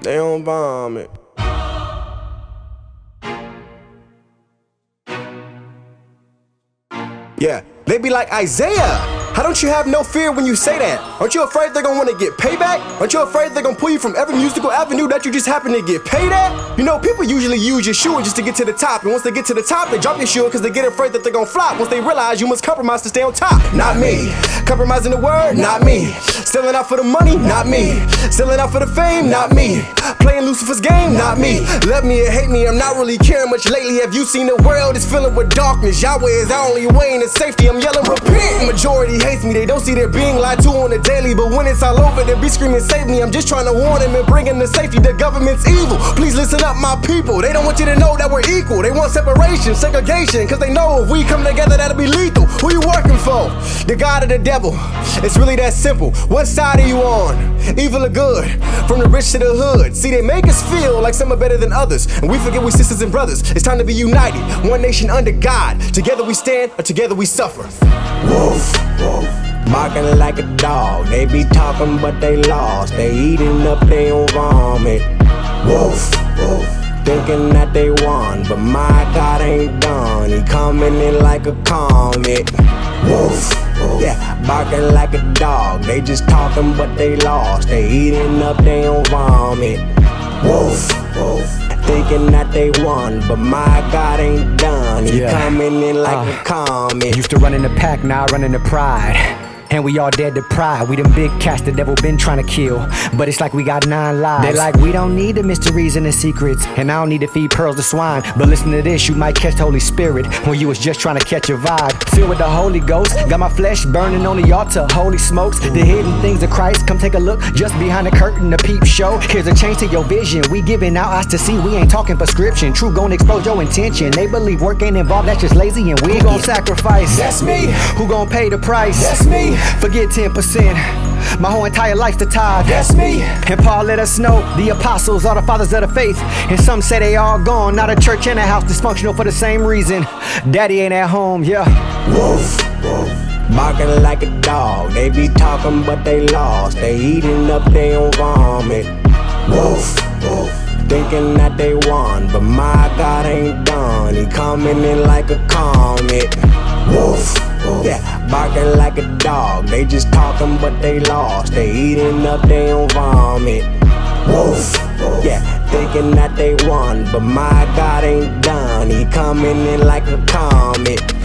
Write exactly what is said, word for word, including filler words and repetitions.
They don't bomb it. Yeah, they be like, Isaiah, how don't you have no fear when you say that? Aren't you afraid they're gonna wanna get payback? Aren't you afraid they're gonna pull you from every musical avenue that you just happen to get paid at? You know, people usually use Yeshua just to get to the top, and once they get to the top, they drop Yeshua because they get afraid that they're gonna flop once they realize you must compromise to stay on top. Not me. Compromising the word? Not me. Selling out for the money? Not me. Selling out for the fame? Not me. Playing Lucifer's game? Not me. Love me or hate me, I'm not really caring much lately. Have you seen the world is filling with darkness? Yahweh is our only way into safety. I'm yelling repent. Majority hates me, they don't see they're being lied to on the daily. But when it's all over, they be screaming save me. I'm just trying to warn them and bring in the safety. The government's evil. Please listen up, my people. They don't want you to know that we're equal. They want separation, segregation, cause they know if we come together that'll be lethal. Who you working for? The God or the devil? It's really that simple. What side are you on? Evil or good? From the rich to the hood. See, they make us feel like some are better than others, and we forget we're sisters and brothers. It's time to be united, one nation under God. Together we stand, or together we suffer. Wolf, wolf, barking like a dog. They be talking but they lost. They eating up their own vomit. Wolf, wolf, thinking that they won, but my God ain't done. He coming in like a comet. Wolf, wolf, yeah, barking like a dog. They just talking but they lost. They eating up their own vomit. Wolf, wolf, thinking that they won, but my God ain't done. He Yeah. coming in like Uh, a comet. Used to run in the pack, now I run in the pride. And we all dead to pride. We them big cats the devil been trying to kill, but it's like we got nine lives. They like we don't need the mysteries and the secrets, and I don't need to feed pearls to swine. But listen to this, you might catch the Holy Spirit when you was just trying to catch a vibe. Filled with the Holy Ghost, got my flesh burning on the altar. Holy smokes, the hidden things of Christ. Come take a look just behind the curtain, the peep show. Here's a change to your vision. We giving out eyes to see. We ain't talking prescription. True gonna expose your intention. They believe work ain't involved. That's just lazy and wicked. Who gon' sacrifice? That's me. Who gon' pay the price? That's me. Forget ten percent. My whole entire life's the tithe. That's me. And Paul let us know the apostles are the fathers of the faith. And some say they all gone. Not a church and a house dysfunctional for the same reason. Daddy ain't at home, yeah. Wolf, wolf, barking like a dog. They be talking but they lost. They eating up their own vomit. Wolf, wolf, thinking that they won, but my God ain't done. He coming in like a comet. Wolf, wolf, yeah, barking like a dog. They just talking but they lost. They eating up their own vomit. Wolf, wolf, yeah, thinking that they won, but my God ain't done. He coming in like a comet.